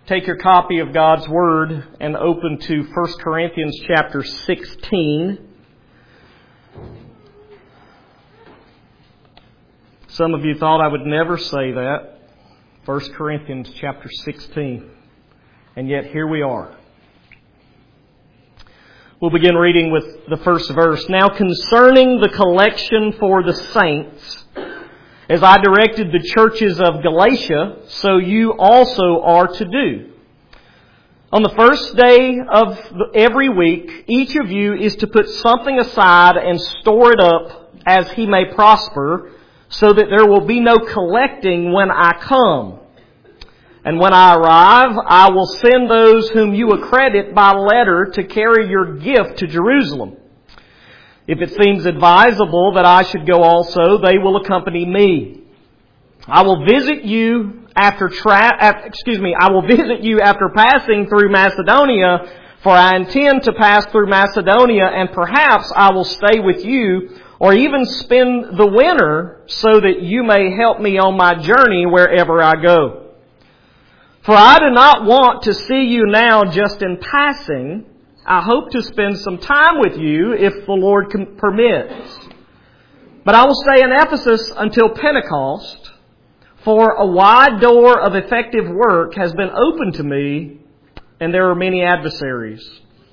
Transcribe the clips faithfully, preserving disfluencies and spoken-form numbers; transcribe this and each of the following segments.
Take your copy of God's Word and open to First Corinthians chapter sixteen. Some of you thought I would never say that. First Corinthians chapter sixteen. And yet here we are. We'll begin reading with the first verse. Now concerning the collection for the saints, as I directed the churches of Galatia, so you also are to do. On the first day of every week, each of you is to put something aside and store it up as he may prosper, so that there will be no collecting when I come. And when I arrive, I will send those whom you accredit by letter to carry your gift to Jerusalem. If it seems advisable that I should go also, they will accompany me. I will visit you after tra- excuse me, I will visit you after passing through Macedonia, for I intend to pass through Macedonia, and perhaps I will stay with you, or even spend the winter, so that you may help me on my journey wherever I go. For I do not want to see you now just in passing. I hope to spend some time with you if the Lord permits. But I will stay in Ephesus until Pentecost, for a wide door of effective work has been opened to me, and there are many adversaries.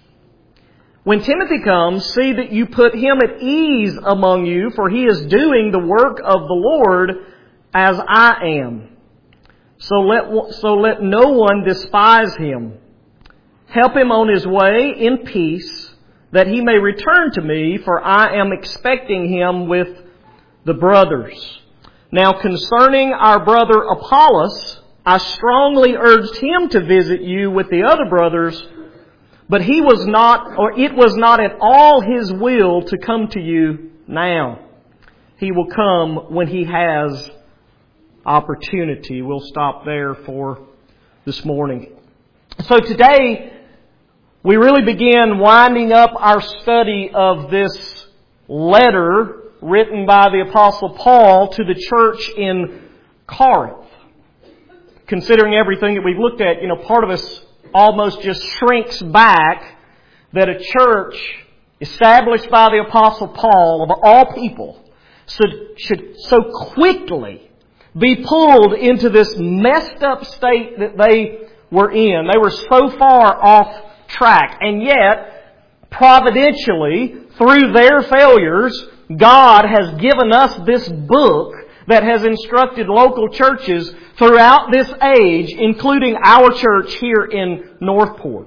When Timothy comes, see that you put him at ease among you, for he is doing the work of the Lord as I am. So let, so let no one despise him. Help him on his way in peace, that he may return to me, for I am expecting him with the brothers. Now concerning our brother Apollos, I strongly urged him to visit you with the other brothers, but he was not, or it was not at all his will to come to you now. He will come when he has opportunity. We'll stop there for this morning. So today, we really begin winding up our study of this letter written by the Apostle Paul to the church in Corinth. Considering everything that we've looked at, you know, part of us almost just shrinks back that a church established by the Apostle Paul, of all people, should, should so quickly be pulled into this messed up state that they were in. They were so far off track. And yet, providentially, through their failures, God has given us this book that has instructed local churches throughout this age, including our church here in Northport.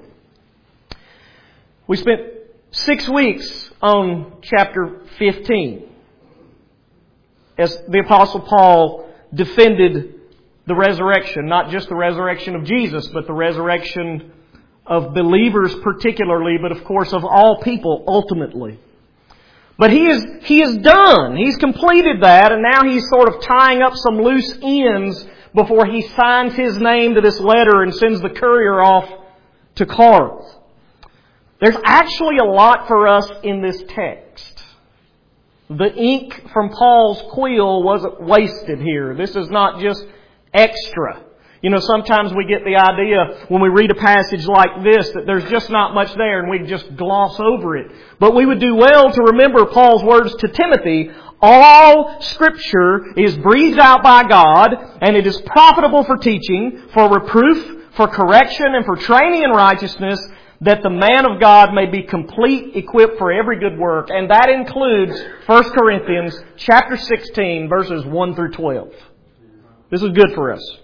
We spent six weeks on chapter fifteen as the Apostle Paul defended the resurrection, not just the resurrection of Jesus, but the resurrection of believers particularly, but of course of all people ultimately. But he is, he is done. He's completed that, and now he's sort of tying up some loose ends before he signs his name to this letter and sends the courier off to Corinth. There's actually a lot for us in this text. The ink from Paul's quill wasn't wasted here. This is not just extra. You know, sometimes we get the idea when we read a passage like this that there's just not much there and we just gloss over it. But we would do well to remember Paul's words to Timothy. All Scripture is breathed out by God, and it is profitable for teaching, for reproof, for correction, and for training in righteousness, that the man of God may be complete, equipped for every good work. And that includes First Corinthians chapter sixteen, verses one through twelve. This is good for us.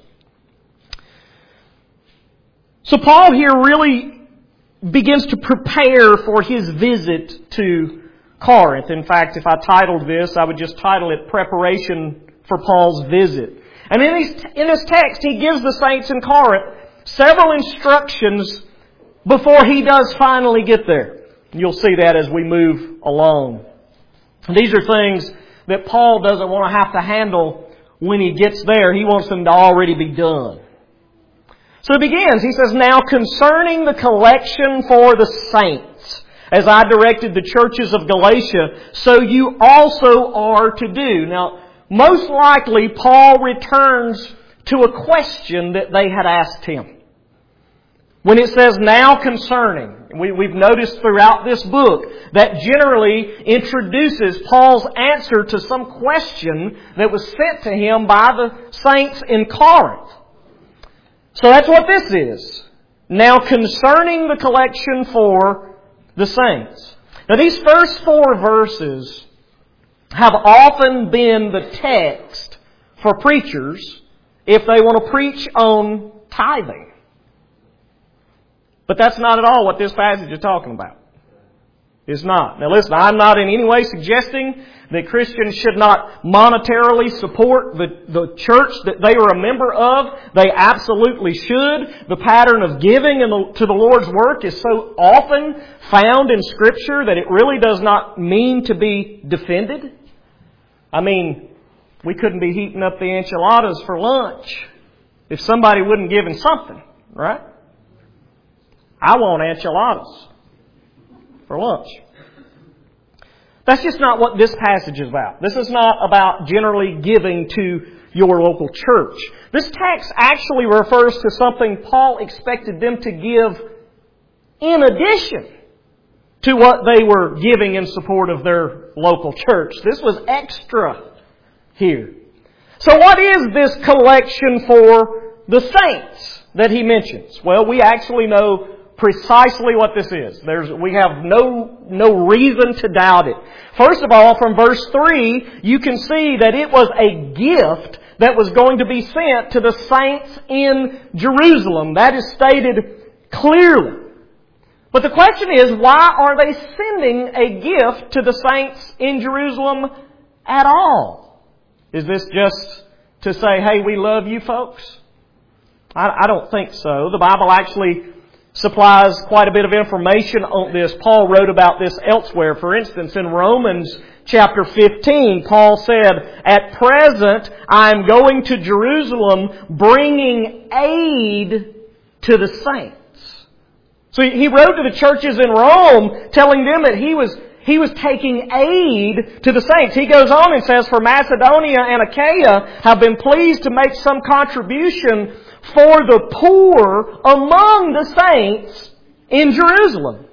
So Paul here really begins to prepare for his visit to Corinth. In fact, if I titled this, I would just title it Preparation for Paul's Visit. And in his, in his text, he gives the saints in Corinth several instructions before he does finally get there. You'll see that as we move along. These are things that Paul doesn't want to have to handle when he gets there. He wants them to already be done. So he begins. He says, now concerning the collection for the saints, as I directed the churches of Galatia, so you also are to do. Now, most likely Paul returns to a question that they had asked him. When it says now concerning, we, we've noticed throughout this book that generally introduces Paul's answer to some question that was sent to him by the saints in Corinth. So that's what this is. Now concerning the collection for the saints. Now these first four verses have often been the text for preachers if they want to preach on tithing. But that's not at all what this passage is talking about. It's not. Now listen, I'm not in any way suggesting that Christians should not monetarily support the, the church that they are a member of. They absolutely should. The pattern of giving in the, to the Lord's work is so often found in Scripture that it really does not mean to be defended. I mean, we couldn't be heating up the enchiladas for lunch if somebody wouldn't give him something, right? I want enchiladas for lunch. That's just not what this passage is about. This is not about generally giving to your local church. This text actually refers to something Paul expected them to give in addition to what they were giving in support of their local church. This was extra here. So what is this collection for the saints that he mentions? Well, we actually know precisely what this is. There's, we have no, no reason to doubt it. First of all, from verse three, you can see that it was a gift that was going to be sent to the saints in Jerusalem. That is stated clearly. But the question is, why are they sending a gift to the saints in Jerusalem at all? Is this just to say, hey, we love you folks? I, I don't think so. The Bible actually supplies quite a bit of information on this. Paul wrote about this elsewhere. For instance, in Romans chapter fifteen, Paul said, at present I am going to Jerusalem bringing aid to the saints. So he wrote to the churches in Rome telling them that he was He was taking aid to the saints. He goes on and says, for Macedonia and Achaia have been pleased to make some contribution for the poor among the saints in Jerusalem.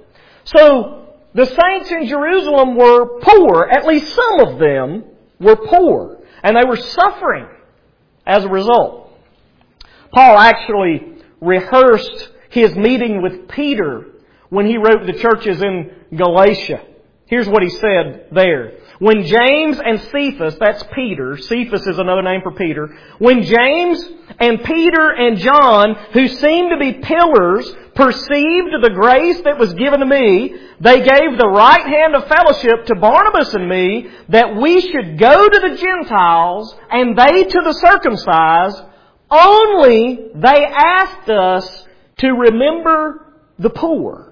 So the saints in Jerusalem were poor. At least some of them were poor. And they were suffering as a result. Paul actually rehearsed his meeting with Peter when he wrote to the churches in Galatia. Here's what he said there. When James and Cephas, that's Peter, Cephas is another name for Peter. When James and Peter and John, who seemed to be pillars, perceived the grace that was given to me, they gave the right hand of fellowship to Barnabas and me, that we should go to the Gentiles and they to the circumcised. Only they asked us to remember the poor.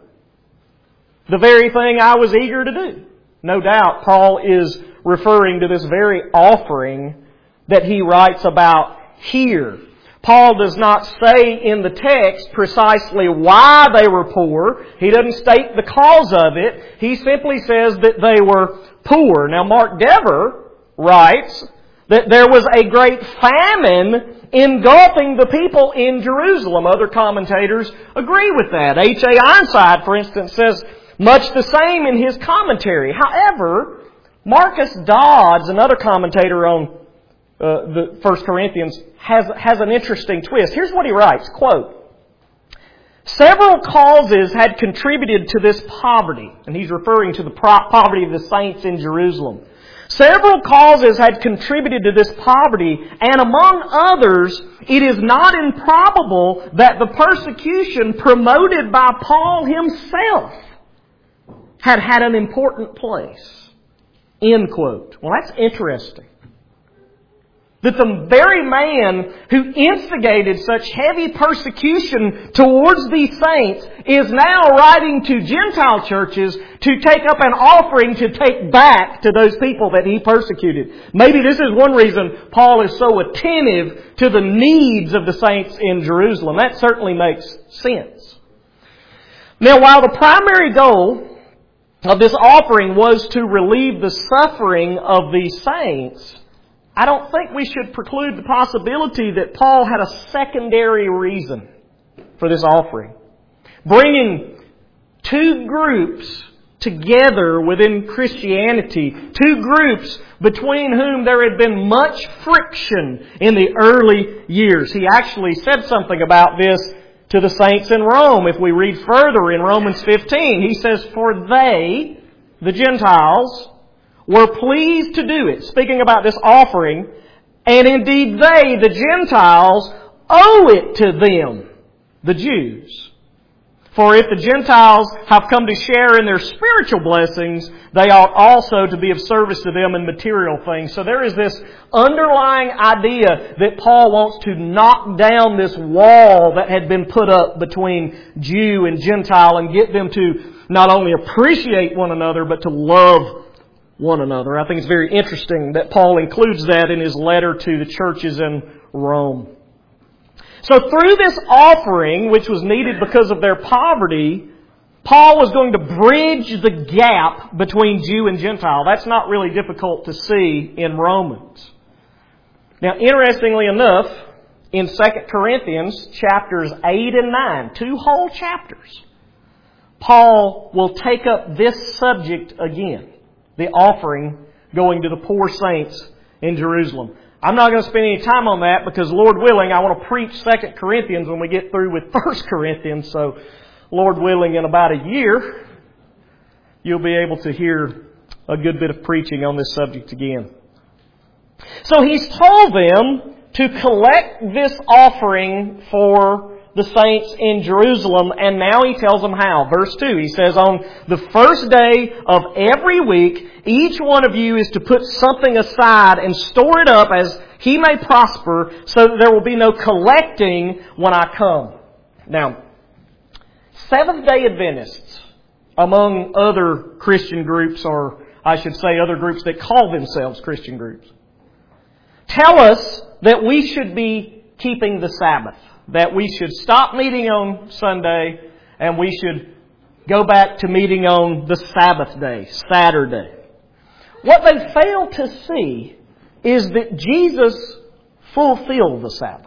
The very thing I was eager to do. No doubt Paul is referring to this very offering that he writes about here. Paul does not say in the text precisely why they were poor. He doesn't state the cause of it. He simply says that they were poor. Now Mark Dever writes that there was a great famine engulfing the people in Jerusalem. Other commentators agree with that. H A Ironside, for instance, says much the same in his commentary. However, Marcus Dodds, another commentator on uh, the First Corinthians, has, has an interesting twist. Here's what he writes, quote, several causes had contributed to this poverty. And he's referring to the poverty of the saints in Jerusalem. Several causes had contributed to this poverty, and among others, it is not improbable that the persecution promoted by Paul himself had had an important place. End quote. Well, that's interesting. That the very man who instigated such heavy persecution towards these saints is now writing to Gentile churches to take up an offering to take back to those people that he persecuted. Maybe this is one reason Paul is so attentive to the needs of the saints in Jerusalem. That certainly makes sense. Now, while the primary goal of this offering was to relieve the suffering of these saints, I don't think we should preclude the possibility that Paul had a secondary reason for this offering. bringing two groups together within Christianity, two groups between whom there had been much friction in the early years. He actually said something about this to the saints in Rome. If we read further in Romans fifteen, he says, "For they," the Gentiles, "were pleased to do it," speaking about this offering, "and indeed they, the Gentiles, owe it to them," the Jews. "For if the Gentiles have come to share in their spiritual blessings, they ought also to be of service to them in material things." So there is this underlying idea that Paul wants to knock down this wall that had been put up between Jew and Gentile and get them to not only appreciate one another, but to love one another. I think it's very interesting that Paul includes that in his letter to the churches in Rome. So through this offering, which was needed because of their poverty, Paul was going to bridge the gap between Jew and Gentile. That's not really difficult to see in Romans. Now, interestingly enough, in Second Corinthians chapters eight and nine, two whole chapters, Paul will take up this subject again, the offering going to the poor saints in Jerusalem. I'm not going to spend any time on that because, Lord willing, I want to preach Second Corinthians when we get through with First Corinthians. So, Lord willing, in about a year, you'll be able to hear a good bit of preaching on this subject again. So He's told them to collect this offering for the saints in Jerusalem, and now He tells them how. Verse two, He says, "On the first day of every week, each one of you is to put something aside and store it up as he may prosper, so that there will be no collecting when I come." Now, Seventh-day Adventists, among other Christian groups, or I should say other groups that call themselves Christian groups, tell us that we should be keeping the Sabbath, that we should stop meeting on Sunday and we should go back to meeting on the Sabbath day, Saturday. What they fail to see is that Jesus fulfilled the Sabbath.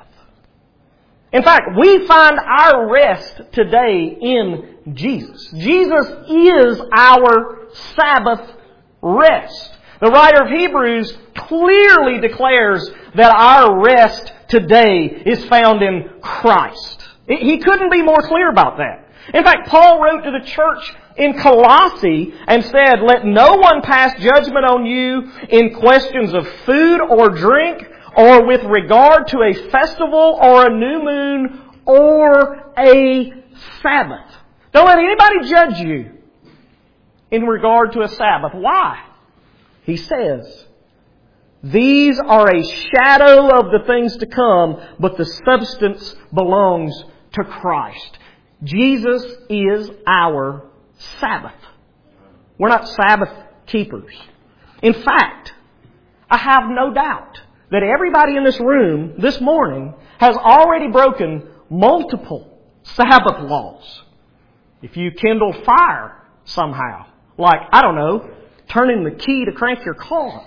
In fact, we find our rest today in Jesus. Jesus is our Sabbath rest. The writer of Hebrews clearly declares that our rest today is found in Christ. He couldn't be more clear about that. In fact, Paul wrote to the church in Colossae and said, "Let no one pass judgment on you in questions of food or drink, or with regard to a festival or a new moon or a Sabbath." Don't let anybody judge you in regard to a Sabbath. Why? He says, "These are a shadow of the things to come, but the substance belongs to Christ." Jesus is our Sabbath. We're not Sabbath keepers. In fact, I have no doubt that everybody in this room this morning has already broken multiple Sabbath laws. If you kindle fire somehow, like, I don't know, turning the key to crank your car,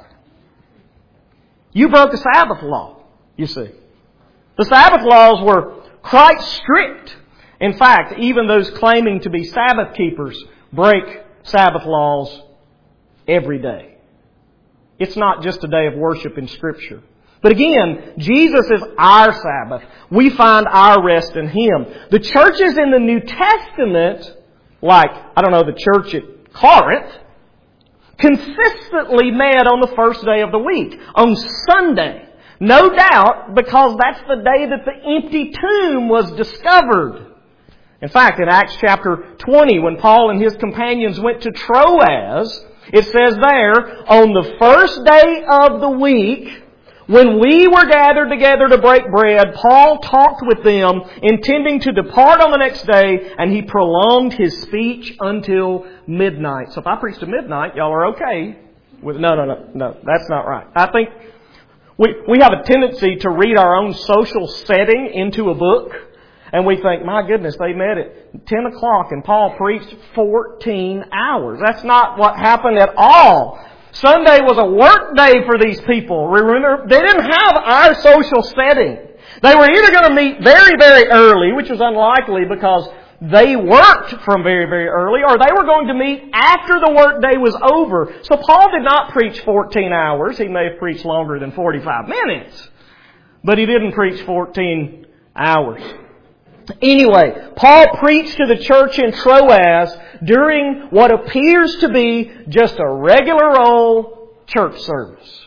you broke a Sabbath law, you see. The Sabbath laws were quite strict. In fact, even those claiming to be Sabbath keepers break Sabbath laws every day. It's not just a day of worship in Scripture. But again, Jesus is our Sabbath. We find our rest in Him. The churches in the New Testament, like, I don't know, the church at Corinth, consistently met on the first day of the week, on Sunday. No doubt because that's the day that the empty tomb was discovered. In fact, in Acts chapter twenty, when Paul and his companions went to Troas, it says there, "On the first day of the week, when we were gathered together to break bread, Paul talked with them, intending to depart on the next day, and he prolonged his speech until midnight." So if I preach to midnight, y'all are okay with, no, no, no, no, that's not right. I think we, we have a tendency to read our own social setting into a book, and we think, my goodness, they met at ten o'clock and Paul preached fourteen hours. That's not what happened at all. Sunday was a work day for these people. Remember, they didn't have our social setting. They were either going to meet very, very early, which was unlikely because they worked from very, very early, or they were going to meet after the work day was over. So Paul did not preach fourteen hours. He may have preached longer than forty-five minutes. But he didn't preach fourteen hours. Anyway, Paul preached to the church in Troas during what appears to be just a regular old church service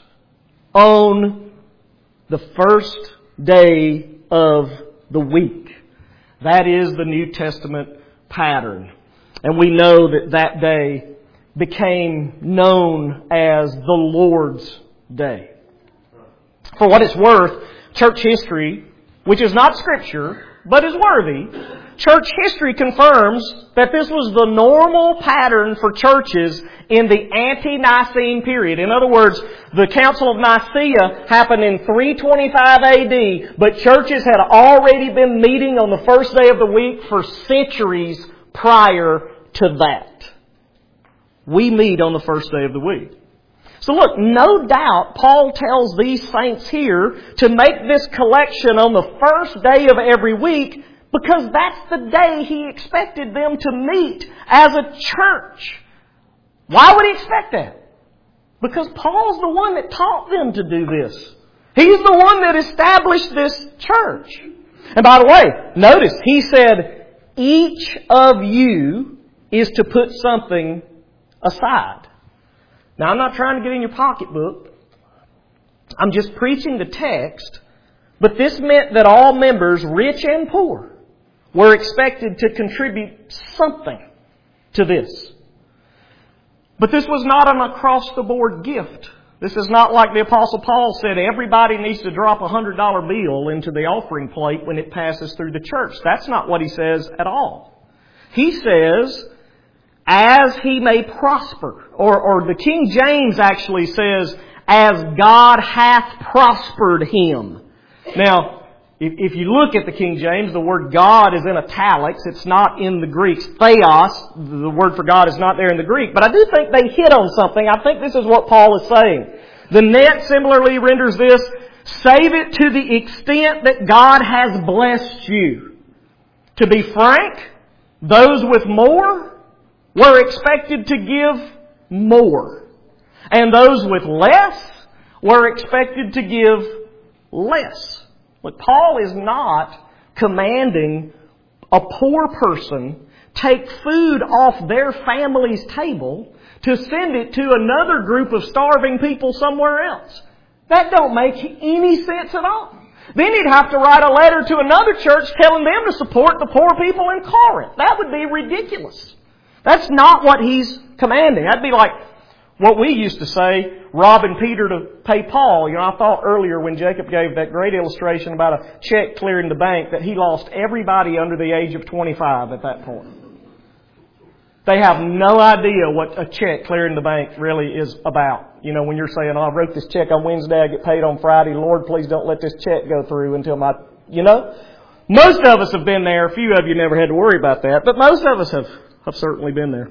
on the first day of the week. That is the New Testament pattern. And we know that that day became known as the Lord's Day. For what it's worth, church history, which is not Scripture, but is worthy, church history confirms that this was the normal pattern for churches in the ante-Nicene period. In other words, the Council of Nicaea happened in three twenty-five A D, but churches had already been meeting on the first day of the week for centuries prior to that. We meet on the first day of the week. So look, no doubt Paul tells these saints here to make this collection on the first day of every week because that's the day he expected them to meet as a church. Why would he expect that? Because Paul's the one that taught them to do this. He's the one that established this church. And by the way, notice he said, each of you is to put something aside. Now, I'm not trying to get in your pocketbook. I'm just preaching the text. But this meant that all members, rich and poor, were expected to contribute something to this. But this was not an across-the-board gift. This is not like the Apostle Paul said, everybody needs to drop a one hundred dollar bill into the offering plate when it passes through the church. That's not what he says at all. He says, as he may prosper. Or, or the King James actually says, as God hath prospered him. Now, if, if you look at the King James, the word God is in italics. It's not in the Greek. Theos, the word for God, is not there in the Greek. But I do think they hit on something. I think this is what Paul is saying. The Net similarly renders this, save it to the extent that God has blessed you. To be frank, those with more were expected to give more. And those with less were expected to give less. But Paul is not commanding a poor person take food off their family's table to send it to another group of starving people somewhere else. That don't make any sense at all. Then he'd have to write a letter to another church telling them to support the poor people in Corinth. That would be ridiculous. That's not what he's commanding. That'd be like what we used to say, robbing Peter to pay Paul. You know, I thought earlier when Jacob gave that great illustration about a check clearing the bank that he lost everybody under the age of twenty-five at that point. They have no idea what a check clearing the bank really is about. You know, when you're saying, oh, I wrote this check on Wednesday, I get paid on Friday. Lord, please don't let this check go through until my, you know. Most of us have been there. A few of you never had to worry about that. But most of us have, have certainly been there.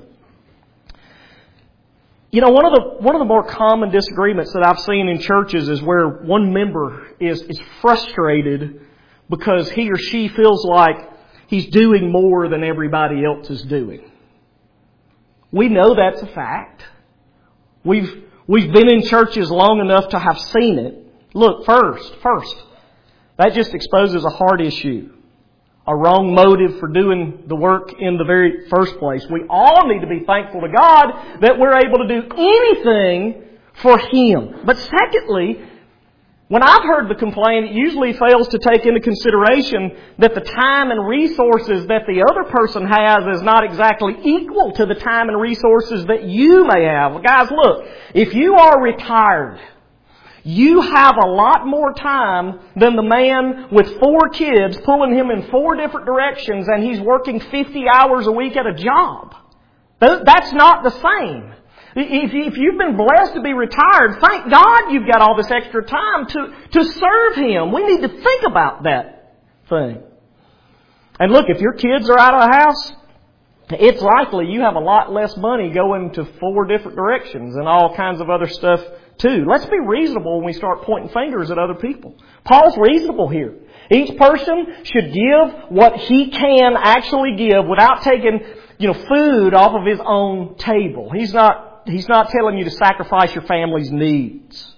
You know, one of the one of the more common disagreements that I've seen in churches is where one member is, is frustrated because he or she feels like he's doing more than everybody else is doing. We know that's a fact. We've we've been in churches long enough to have seen it. Look, first, first, that just exposes a heart issue. A wrong motive for doing the work in the very first place. We all need to be thankful to God that we're able to do anything for Him. But secondly, when I've heard the complaint, it usually fails to take into consideration that the time and resources that the other person has is not exactly equal to the time and resources that you may have. Well, guys, look, if you are retired, you have a lot more time than the man with four kids pulling him in four different directions and he's working fifty hours a week at a job. That's not the same. If you've been blessed to be retired, thank God you've got all this extra time to, to serve Him. We need to think about that thing. And look, if your kids are out of the house, it's likely you have a lot less money going to four different directions and all kinds of other stuff too. Let's be reasonable when we start pointing fingers at other people. Paul's reasonable here. Each person should give what he can actually give without taking, you know, food off of his own table. He's not, he's not telling you to sacrifice your family's needs.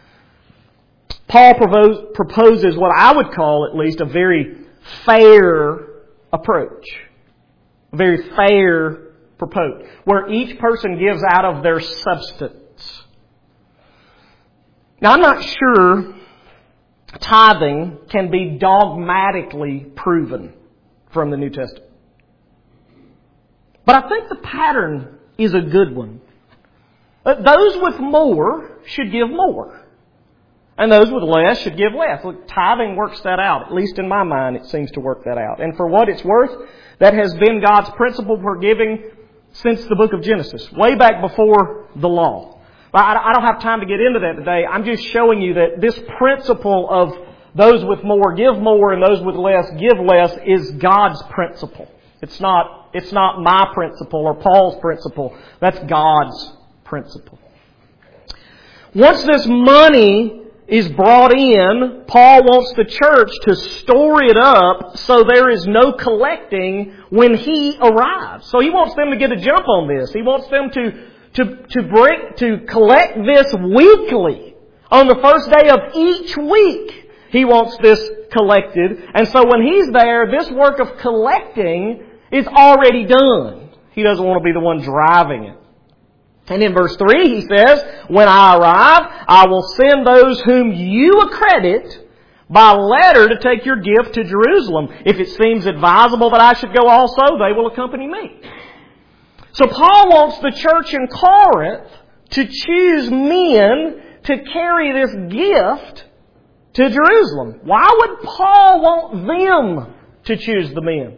Paul propose, proposes what I would call at least a very fair approach. A very fair approach, where each person gives out of their substance. Now, I'm not sure tithing can be dogmatically proven from the New Testament. But I think the pattern is a good one. Those with more should give more. And those with less should give less. Look, tithing works that out. At least in my mind, it seems to work that out. And for what it's worth, that has been God's principle for giving since the book of Genesis, way back before the law. I don't have time to get into that today. I'm just showing you that this principle of those with more give more and those with less give less is God's principle. It's not, it's not my principle or Paul's principle. That's God's principle. Once this money is brought in, Paul wants the church to store it up so there is no collecting when he arrives. So he wants them to get a jump on this. He wants them to to to break to collect this weekly. On the first day of each week, he wants this collected. And so when he's there, this work of collecting is already done. He doesn't want to be the one driving it. And in verse three he says, when I arrive, I will send those whom you accredit by letter to take your gift to Jerusalem. If it seems advisable that I should go also, they will accompany me. So Paul wants the church in Corinth to choose men to carry this gift to Jerusalem. Why would Paul want them to choose the men?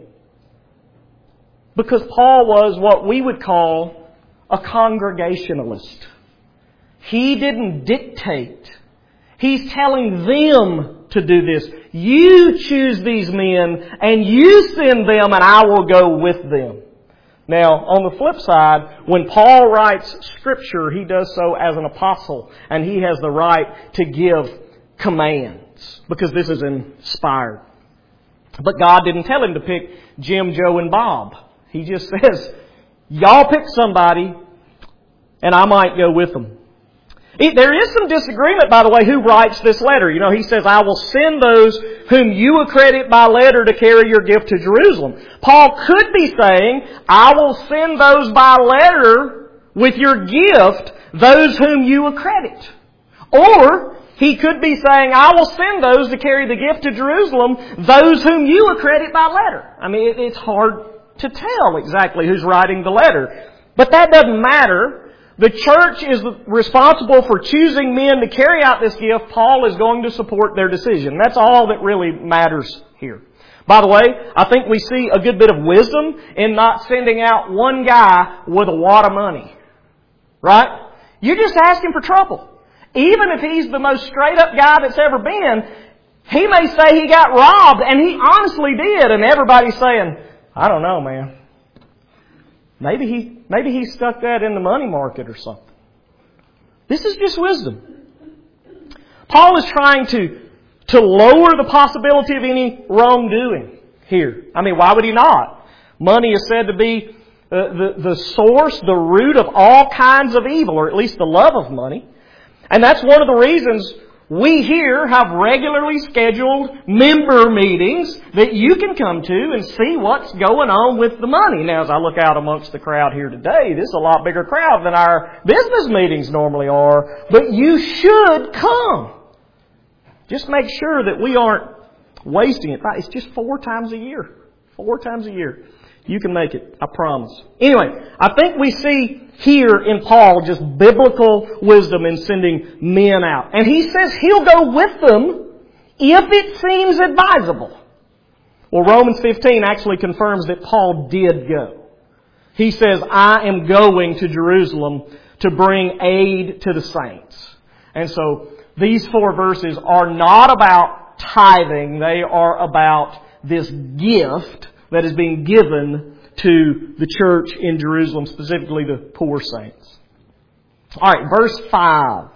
Because Paul was what we would call a congregationalist. He didn't dictate. He's telling them to do this. You choose these men and you send them and I will go with them. Now, on the flip side, when Paul writes Scripture, he does so as an apostle and he has the right to give commands because this is inspired. But God didn't tell him to pick Jim, Joe, and Bob. He just says, y'all pick somebody, and I might go with them. There is some disagreement, by the way, who writes this letter. You know, he says, I will send those whom you accredit by letter to carry your gift to Jerusalem. Paul could be saying, I will send those by letter with your gift, those whom you accredit. Or he could be saying, I will send those to carry the gift to Jerusalem, those whom you accredit by letter. I mean, it's hard to tell exactly who's writing the letter. But that doesn't matter. The church is responsible for choosing men to carry out this gift. Paul is going to support their decision. That's all that really matters here. By the way, I think we see a good bit of wisdom in not sending out one guy with a wad of money. Right? You're just asking for trouble. Even if he's the most straight up guy that's ever been, he may say he got robbed, and he honestly did, and everybody's saying, I don't know, man. Maybe he, maybe he stuck that in the money market or something. This is just wisdom. Paul is trying to, to lower the possibility of any wrongdoing here. I mean, why would he not? Money is said to be uh, the, the source, the root of all kinds of evil, or at least the love of money. And that's one of the reasons we here have regularly scheduled member meetings that you can come to and see what's going on with the money. Now, as I look out amongst the crowd here today, this is a lot bigger crowd than our business meetings normally are. But you should come. Just make sure that we aren't wasting it. It's just four times a year. Four times a year. You can make it. I promise. Anyway, I think we see here in Paul just biblical wisdom in sending men out. And he says he'll go with them if it seems advisable. Well, Romans fifteen actually confirms that Paul did go. He says, I am going to Jerusalem to bring aid to the saints. And so these four verses are not about tithing. They are about this gift that is being given to the church in Jerusalem, specifically the poor saints. All right, verse five.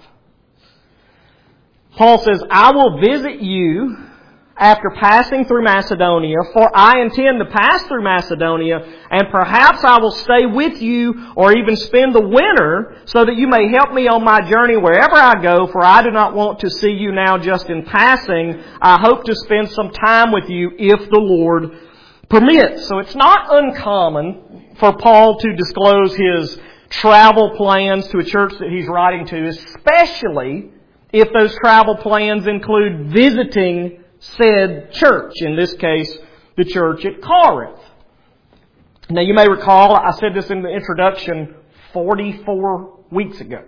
Paul says, I will visit you after passing through Macedonia, for I intend to pass through Macedonia, and perhaps I will stay with you or even spend the winter so that you may help me on my journey wherever I go, for I do not want to see you now just in passing. I hope to spend some time with you if the Lord permits. So it's not uncommon for Paul to disclose his travel plans to a church that he's writing to, especially if those travel plans include visiting said church, in this case, the church at Corinth. Now you may recall, I said this in the introduction forty-four weeks ago.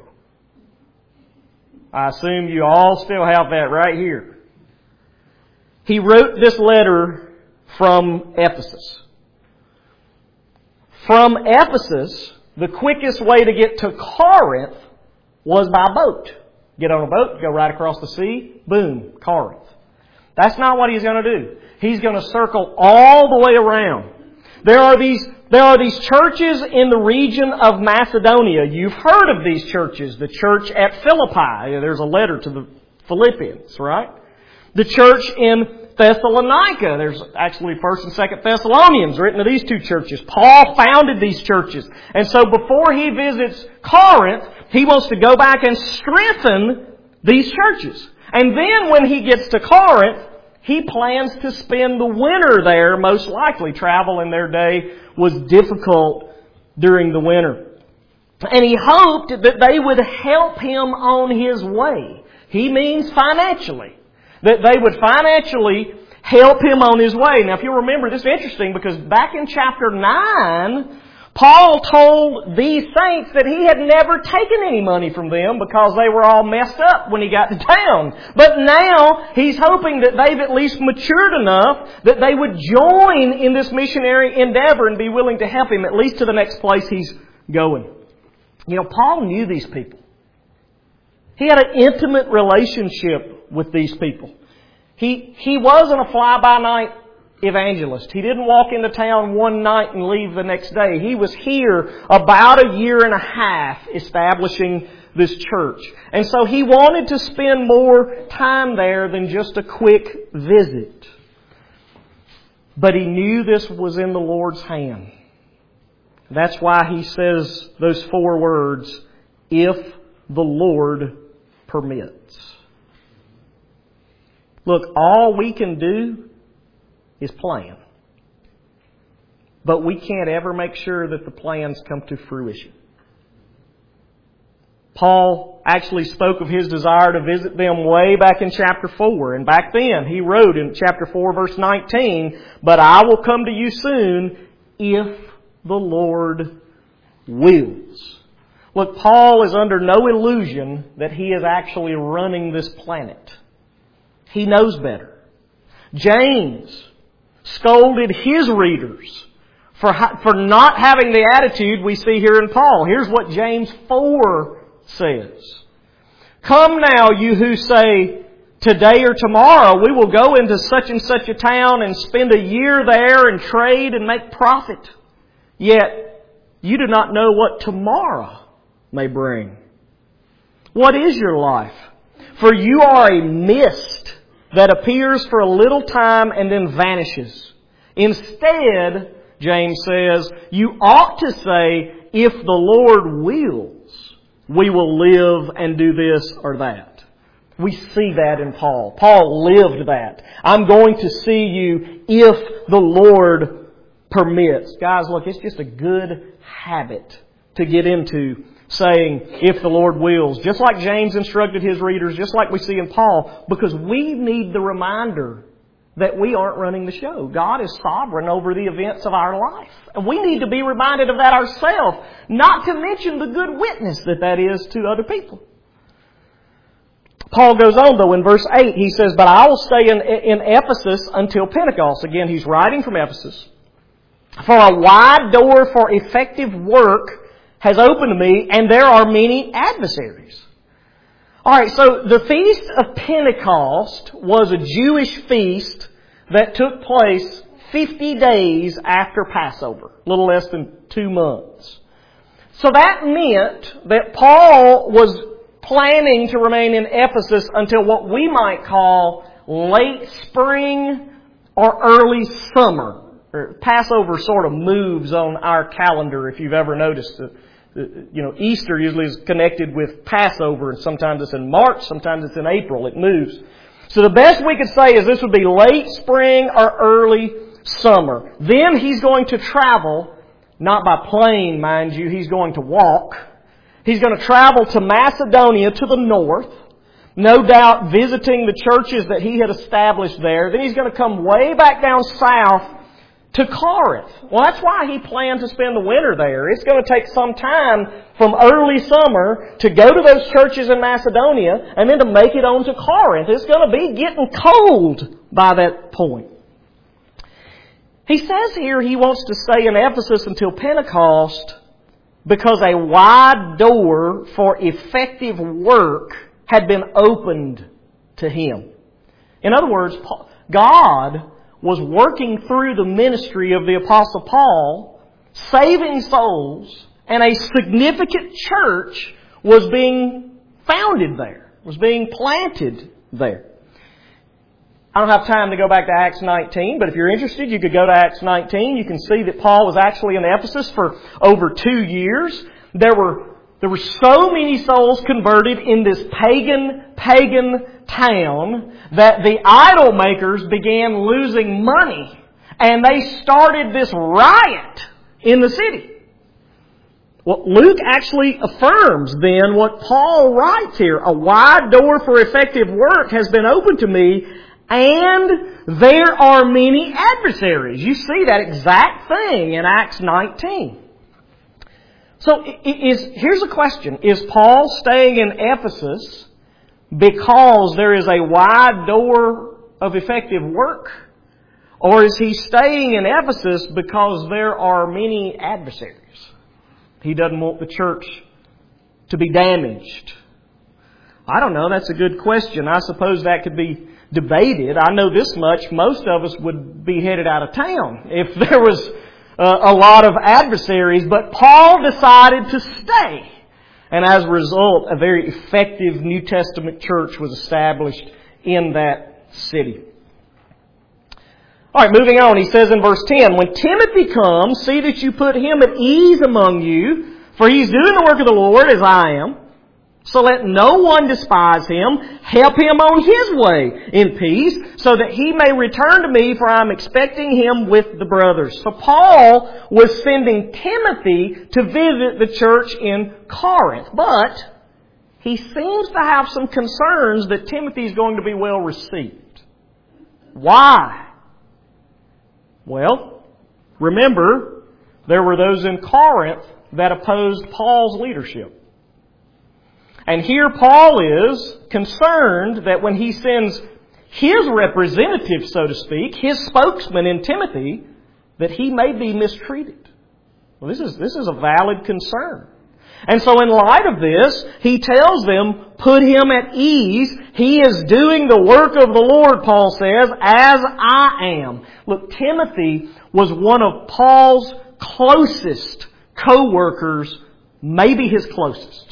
I assume you all still have that right here. He wrote this letter from Ephesus. From Ephesus, the quickest way to get to Corinth was by boat. Get on a boat, go right across the sea, boom, Corinth. That's not what he's going to do. He's going to circle all the way around. There are these, there are these churches in the region of Macedonia. You've heard of these churches. The church at Philippi. There's a letter to the Philippians, right? The church in Thessalonica. There's actually First and Second Thessalonians written to these two churches. Paul founded these churches. And so before he visits Corinth, he wants to go back and strengthen these churches. And then when he gets to Corinth, he plans to spend the winter there, most likely. Travel in their day was difficult during the winter. And he hoped that they would help him on his way. He means financially. That they would financially help him on his way. Now if you remember, this is interesting because back in chapter nine, Paul told these saints that he had never taken any money from them because they were all messed up when he got to town. But now he's hoping that they've at least matured enough that they would join in this missionary endeavor and be willing to help him at least to the next place he's going. You know, Paul knew these people. He had an intimate relationship with these people. He, he wasn't a fly-by-night evangelist. He didn't walk into town one night and leave the next day. He was here about a year and a half establishing this church. And so he wanted to spend more time there than just a quick visit. But he knew this was in the Lord's hand. That's why he says those four words, if the Lord permits. Look, all we can do is plan. But we can't ever make sure that the plans come to fruition. Paul actually spoke of his desire to visit them way back in chapter four. And back then, he wrote in chapter four, verse nineteen, "But I will come to you soon if the Lord wills." Look, Paul is under no illusion that he is actually running this planet. He knows better. James scolded his readers for, for not having the attitude we see here in Paul. Here's what James four says. "Come now, you who say, today or tomorrow we will go into such and such a town and spend a year there and trade and make profit. Yet you do not know what tomorrow may bring. What is your life? For you are a mist that appears for a little time and then vanishes. Instead," James says, "you ought to say, if the Lord wills, we will live and do this or that." We see that in Paul. Paul lived that. I'm going to see you if the Lord permits. Guys, look, it's just a good habit to get into, saying, if the Lord wills. Just like James instructed his readers, just like we see in Paul, because we need the reminder that we aren't running the show. God is sovereign over the events of our life. And we need to be reminded of that ourselves, not to mention the good witness that that is to other people. Paul goes on, though, in verse eight, he says, "But I will stay in, in Ephesus until Pentecost." Again, he's writing from Ephesus. "For a wide door for effective work has opened to me, and there are many adversaries." All right, so the Feast of Pentecost was a Jewish feast that took place fifty days after Passover, a little less than two months. So that meant that Paul was planning to remain in Ephesus until what we might call late spring or early summer. Passover sort of moves on our calendar, if you've ever noticed. You know, Easter usually is connected with Passover, and sometimes it's in March, sometimes it's in April. It moves. So the best we could say is this would be late spring or early summer. Then he's going to travel, not by plane, mind you, he's going to walk. He's going to travel to Macedonia to the north, no doubt visiting the churches that he had established there. Then he's going to come way back down south to Corinth. Well, that's why he planned to spend the winter there. It's going to take some time from early summer to go to those churches in Macedonia and then to make it on to Corinth. It's going to be getting cold by that point. He says here he wants to stay in Ephesus until Pentecost because a wide door for effective work had been opened to him. In other words, God was working through the ministry of the Apostle Paul, saving souls, and a significant church was being founded there, was being planted there. I don't have time to go back to Acts nineteen, but if you're interested, you could go to Acts nineteen. You can see that Paul was actually in Ephesus for over two years. There were There were so many souls converted in this pagan, pagan town that the idol makers began losing money. And they started this riot in the city. Well, Luke actually affirms then what Paul writes here. A wide door for effective work has been opened to me, and there are many adversaries. You see that exact thing in Acts nineteen. So is, here's a question. Is Paul staying in Ephesus because there is a wide door of effective work? Or is he staying in Ephesus because there are many adversaries? He doesn't want the church to be damaged. I don't know. That's a good question. I suppose that could be debated. I know this much. Most of us would be headed out of town if there was Uh, a lot of adversaries, but Paul decided to stay. And as a result, a very effective New Testament church was established in that city. Alright, moving on. He says in verse ten, when Timothy comes, see that you put him at ease among you, for he's doing the work of the Lord as I am. So let no one despise him. Help him on his way in peace, so that he may return to me, for I am expecting him with the brothers. So Paul was sending Timothy to visit the church in Corinth. But he seems to have some concerns that Timothy is going to be well received. Why? Well, remember, there were those in Corinth that opposed Paul's leadership. And here Paul is concerned that when he sends his representative, so to speak, his spokesman in Timothy, that he may be mistreated. Well, this is, this is a valid concern. And so in light of this, he tells them, put him at ease. He is doing the work of the Lord, Paul says, as I am. Look, Timothy was one of Paul's closest co-workers, maybe his closest.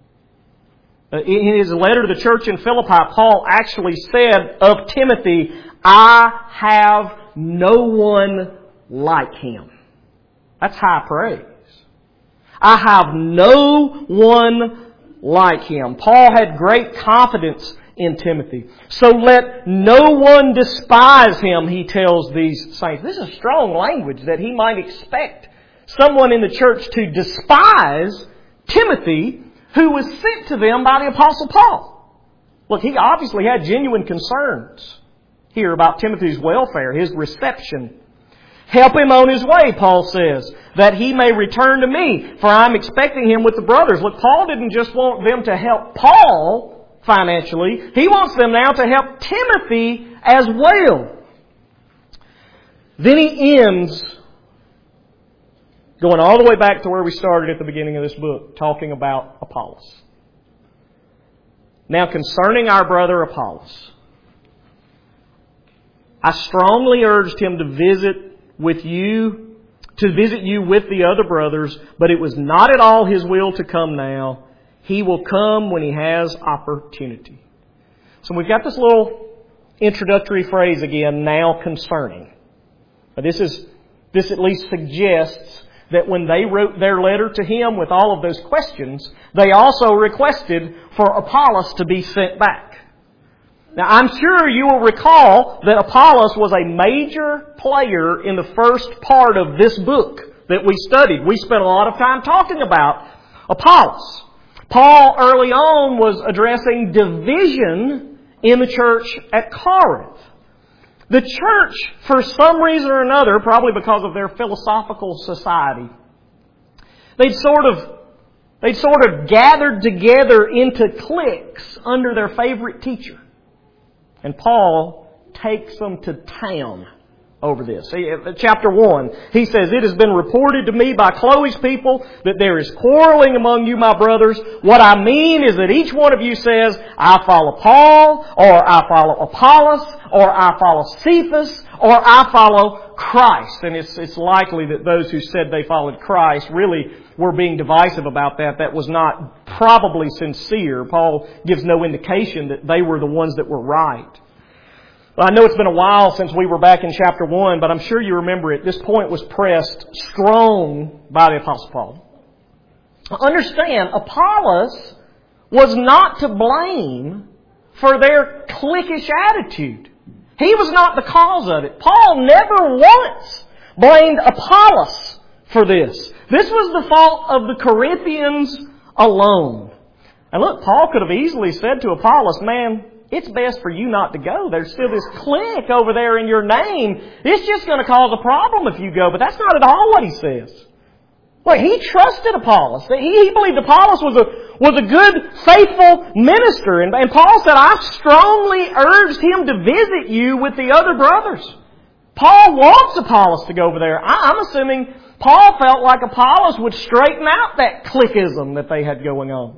In his letter to the church in Philippi, Paul actually said of Timothy, I have no one like him. That's high praise. I have no one like him. Paul had great confidence in Timothy. So let no one despise him, he tells these saints. This is strong language that he might expect someone in the church to despise Timothy, who was sent to them by the Apostle Paul. Look, he obviously had genuine concerns here about Timothy's welfare, his reception. Help him on his way, Paul says, that he may return to me, for I'm expecting him with the brothers. Look, Paul didn't just want them to help Paul financially. He wants them now to help Timothy as well. Then he ends going all the way back to where we started at the beginning of this book, talking about Apollos. Now, concerning our brother Apollos, I strongly urged him to visit with you, to visit you with the other brothers, but it was not at all His will to come now. He will come when He has opportunity. So we've got this little introductory phrase again, now concerning. But this is, this at least suggests that when they wrote their letter to him with all of those questions, they also requested for Apollos to be sent back. Now, I'm sure you will recall that Apollos was a major player in the first part of this book that we studied. We spent a lot of time talking about Apollos. Paul early on was addressing division in the church at Corinth. The church, for some reason or another, probably because of their philosophical society, they'd sort of, they'd sort of gathered together into cliques under their favorite teacher. And Paul takes them to town over this. See, chapter one, he says, "It has been reported to me by Chloe's people that there is quarreling among you, my brothers. What I mean is that each one of you says, I follow Paul, or I follow Apollos, or I follow Cephas, or I follow Christ." And it's, it's likely that those who said they followed Christ really were being divisive about that. That was not probably sincere. Paul gives no indication that they were the ones that were right. Well, I know it's been a while since we were back in chapter one, but I'm sure you remember it. This point was pressed strong by the Apostle Paul. Understand, Apollos was not to blame for their cliquish attitude. He was not the cause of it. Paul never once blamed Apollos for this. This was the fault of the Corinthians alone. And look, Paul could have easily said to Apollos, "Man, it's best for you not to go. There's still this clique over there in your name. It's just going to cause a problem if you go." But that's not at all what he says. Well, he trusted Apollos. He, he believed Apollos was a, was a good, faithful minister. And, and Paul said, "I strongly urged him to visit you with the other brothers." Paul wants Apollos to go over there. I, I'm assuming Paul felt like Apollos would straighten out that cliquism that they had going on.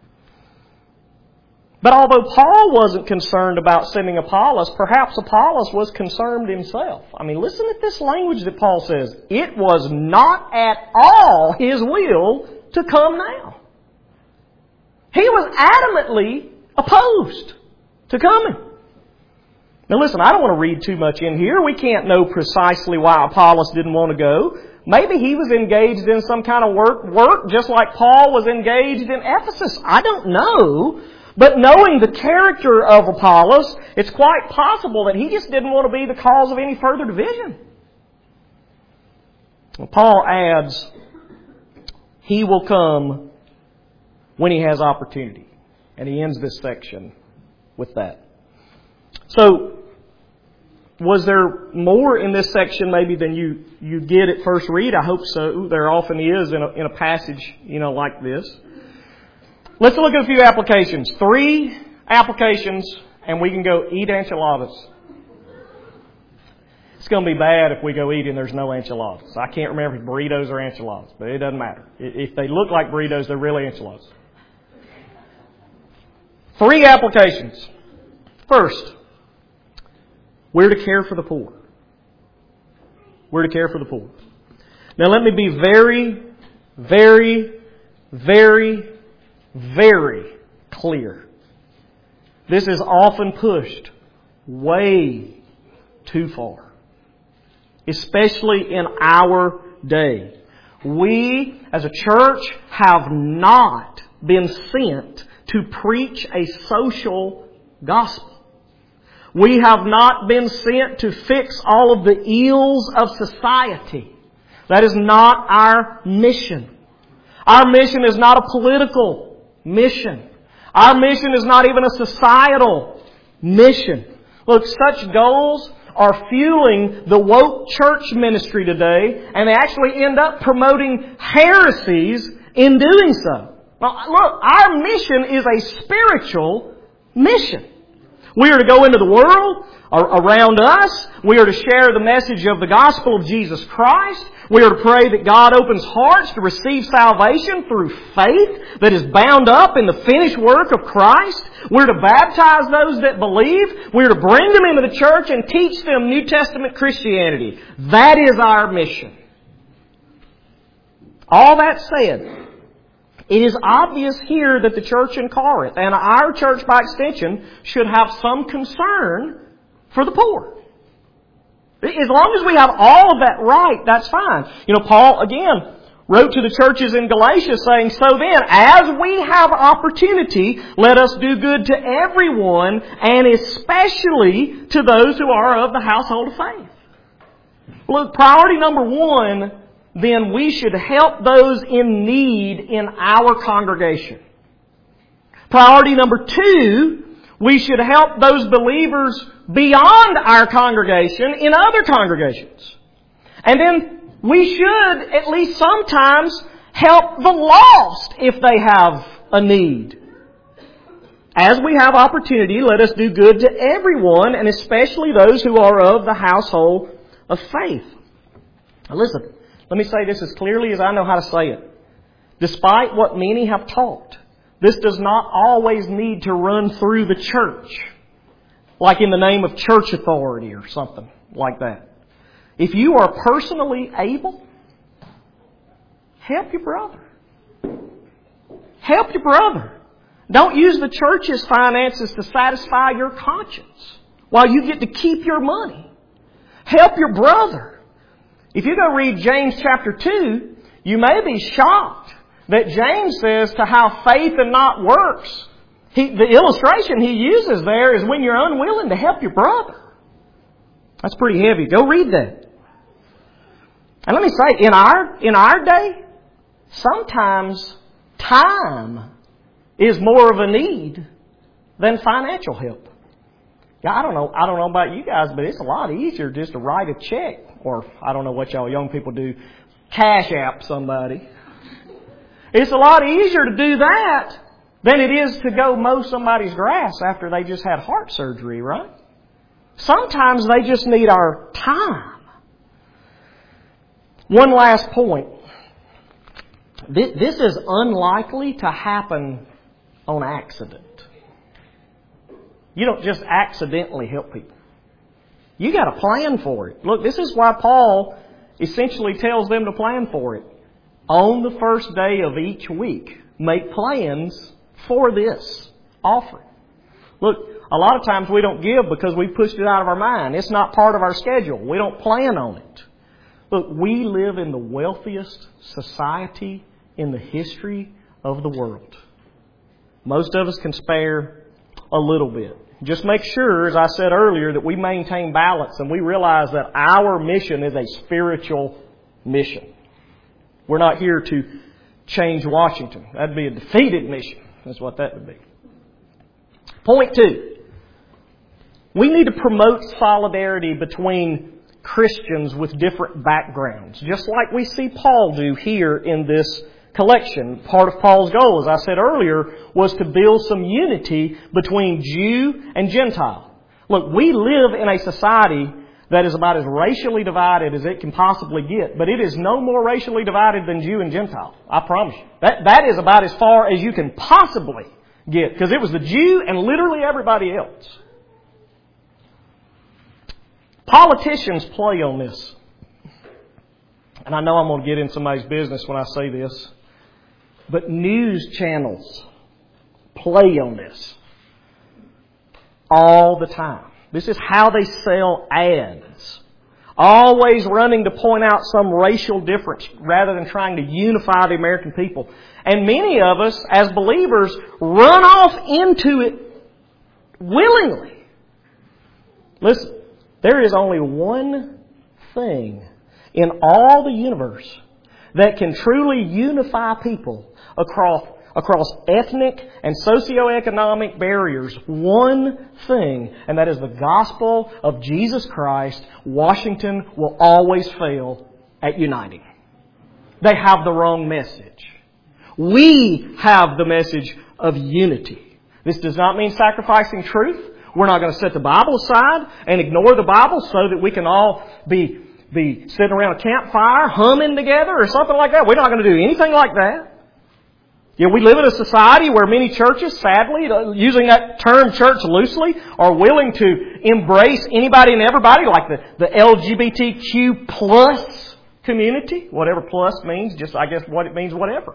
But although Paul wasn't concerned about sending Apollos, perhaps Apollos was concerned himself. I mean, listen at this language that Paul says. It was not at all his will to come now. He was adamantly opposed to coming. Now listen, I don't want to read too much in here. We can't know precisely why Apollos didn't want to go. Maybe he was engaged in some kind of work, work just like Paul was engaged in Ephesus. I don't know. But knowing the character of Apollos, it's quite possible that he just didn't want to be the cause of any further division. Well, Paul adds, he will come when he has opportunity. And he ends this section with that. So, was there more in this section maybe than you, you get at first read? I hope so. There often is in a, in a passage, you know, like this. Let's look at a few applications. Three applications, and we can go eat enchiladas. It's going to be bad if we go eat and there's no enchiladas. I can't remember if burritos or enchiladas, but it doesn't matter. If they look like burritos, they're really enchiladas. Three applications. First, we're to care for the poor. We're to care for the poor. Now let me be very, very, very, very clear. This is often pushed way too far, especially in our day. We, as a church, have not been sent to preach a social gospel. We have not been sent to fix all of the ills of society. That is not our mission. Our mission is not a political mission. Our mission is not even a societal mission. Look, such goals are fueling the woke church ministry today, and they actually end up promoting heresies in doing so. Now, look, our mission is a spiritual mission. We are to go into the world around us. We are to share the message of the gospel of Jesus Christ. We are to pray that God opens hearts to receive salvation through faith that is bound up in the finished work of Christ. We're to baptize those that believe. We're to bring them into the church and teach them New Testament Christianity. That is our mission. All that said, it is obvious here that the church in Corinth, and our church by extension, should have some concern for the poor. As long as we have all of that right, that's fine. You know, Paul, again, wrote to the churches in Galatia saying, so then, as we have opportunity, let us do good to everyone, and especially to those who are of the household of faith. Look, priority number one, then we should help those in need in our congregation. Priority number two, we should help those believers beyond our congregation in other congregations. And then we should, at least sometimes, help the lost if they have a need. As we have opportunity, let us do good to everyone, and especially those who are of the household of faith. Now listen, let me say this as clearly as I know how to say it. Despite what many have taught, this does not always need to run through the church, like in the name of church authority or something like that. If you are personally able, help your brother. Help your brother. Don't use the church's finances to satisfy your conscience while you get to keep your money. Help your brother. If you go read James chapter two, you may be shocked that James says to have faith and not works. He, the illustration he uses there is when you're unwilling to help your brother. That's pretty heavy. Go read that. And let me say, in our, in our day, sometimes time is more of a need than financial help. Yeah, I don't know, I don't know about you guys, but it's a lot easier just to write a check, or I don't know what y'all young people do, cash app somebody. It's a lot easier to do that than it is to go mow somebody's grass after they just had heart surgery, right? Sometimes they just need our time. One last point. This is unlikely to happen on accident. You don't just accidentally help people. You got to plan for it. Look, this is why Paul essentially tells them to plan for it. On the first day of each week, make plans for this offering. Look, a lot of times we don't give because we pushed it out of our mind. It's not part of our schedule. We don't plan on it. Look, we live in the wealthiest society in the history of the world. Most of us can spare a little bit. Just make sure, as I said earlier, that we maintain balance and we realize that our mission is a spiritual mission. We're not here to change Washington. That'd be a defeated mission. That's what that would be. Point two. We need to promote solidarity between Christians with different backgrounds, just like we see Paul do here in this collection. Part of Paul's goal, as I said earlier, was to build some unity between Jew and Gentile. Look, we live in a society that is about as racially divided as it can possibly get, but it is no more racially divided than Jew and Gentile. I promise you. That, that is about as far as you can possibly get, because it was the Jew and literally everybody else. Politicians play on this. And I know I'm going to get in somebody's business when I say this, but news channels play on this all the time. This is how they sell ads. Always running to point out some racial difference rather than trying to unify the American people. And many of us, as believers, run off into it willingly. Listen, there is only one thing in all the universe that can truly unify people across across ethnic and socioeconomic barriers. One thing, and that is the gospel of Jesus Christ. Washington will always fail at uniting. They have the wrong message. We have the message of unity. This does not mean sacrificing truth. We're not going to set the Bible aside and ignore the Bible so that we can all be, be sitting around a campfire humming together or something like that. We're not going to do anything like that. Yeah, we live in a society where many churches, sadly, using that term church loosely, are willing to embrace anybody and everybody, like the, the L G B T Q plus community. Whatever plus means, just I guess what it means, whatever.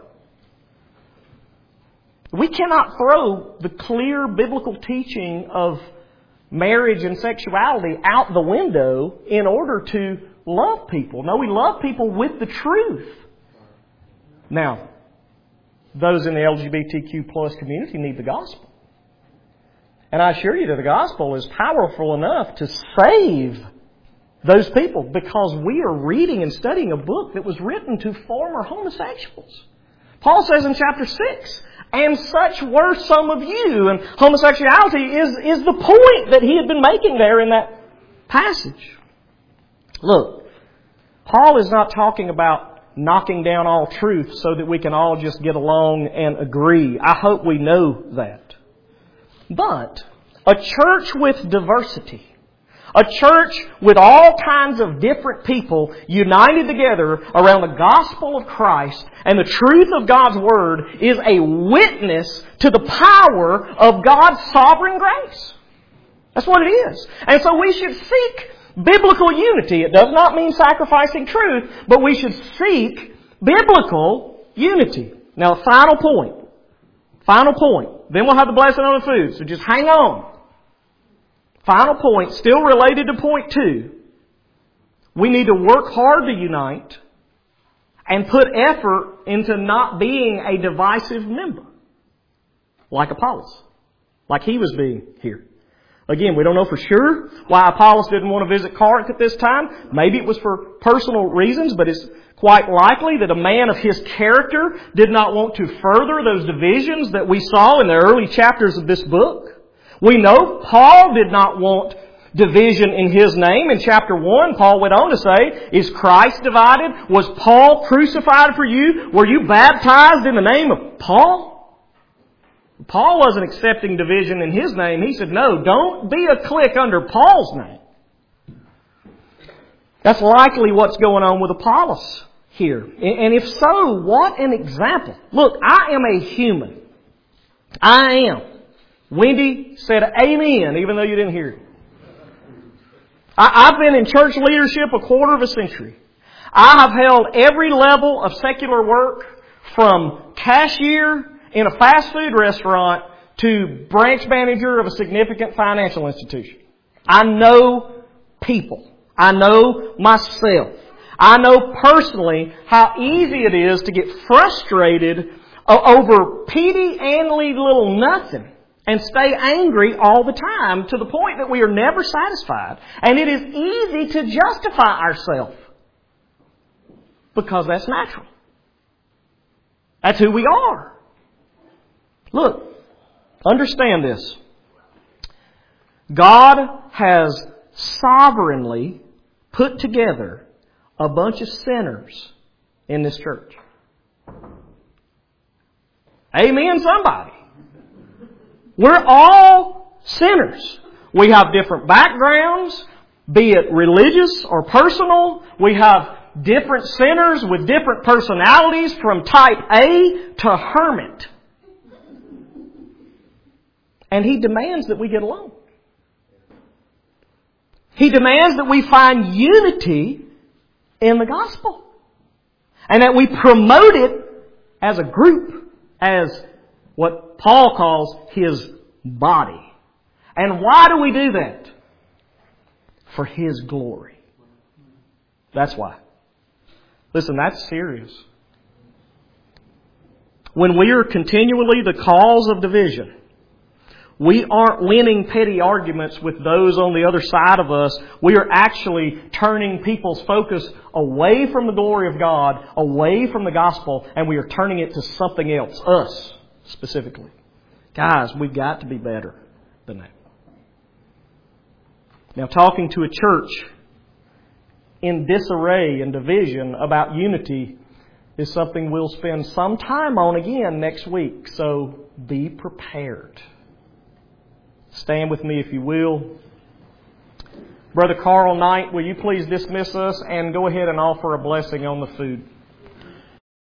We cannot throw the clear biblical teaching of marriage and sexuality out the window in order to love people. No, we love people with the truth. Now, those in the L G B T Q plus community need the gospel. And I assure you that the gospel is powerful enough to save those people, because we are reading and studying a book that was written to former homosexuals. Paul says in chapter six, and such were some of you. And homosexuality is, is the point that he had been making there in that passage. Look, Paul is not talking about knocking down all truth so that we can all just get along and agree. I hope we know that. But a church with diversity, a church with all kinds of different people united together around the gospel of Christ and the truth of God's Word, is a witness to the power of God's sovereign grace. That's what it is. And so we should seek biblical unity. It does not mean sacrificing truth, but we should seek biblical unity. Now, final point. Final point. Then we'll have the blessing on the food. So just hang on. Final point, still related to point two. We need to work hard to unite and put effort into not being a divisive member. Like Apollos. Like he was being here. Again, we don't know for sure why Apollos didn't want to visit Corinth at this time. Maybe it was for personal reasons, but it's quite likely that a man of his character did not want to further those divisions that we saw in the early chapters of this book. We know Paul did not want division in his name. In chapter one, Paul went on to say, is Christ divided? Was Paul crucified for you? Were you baptized in the name of Paul? Paul wasn't accepting division in his name. He said, no, don't be a clique under Paul's name. That's likely what's going on with Apollos here. And if so, what an example. Look, I am a human. I am. Wendy said amen, even though you didn't hear it. I've been in church leadership a quarter of a century. I have held every level of secular work, from cashier in a fast food restaurant to branch manager of a significant financial institution. I know people. I know myself. I know personally how easy it is to get frustrated over petty-andly little nothing and stay angry all the time to the point that we are never satisfied. And it is easy to justify ourselves because that's natural. That's who we are. Look, understand this. God has sovereignly put together a bunch of sinners in this church. Amen, somebody. We're all sinners. We have different backgrounds, be it religious or personal. We have different sinners with different personalities, from type A to hermit. And He demands that we get along. He demands that we find unity in the gospel. And that we promote it as a group, as what Paul calls His body. And why do we do that? For His glory. That's why. Listen, that's serious. When we are continually the cause of division, we aren't winning petty arguments with those on the other side of us. We are actually turning people's focus away from the glory of God, away from the gospel, and we are turning it to something else, us specifically. Guys, we've got to be better than that. Now, talking to a church in disarray and division about unity is something we'll spend some time on again next week. So be prepared. Stand with me if you will. Brother Carl Knight, will you please dismiss us and go ahead and offer a blessing on the food?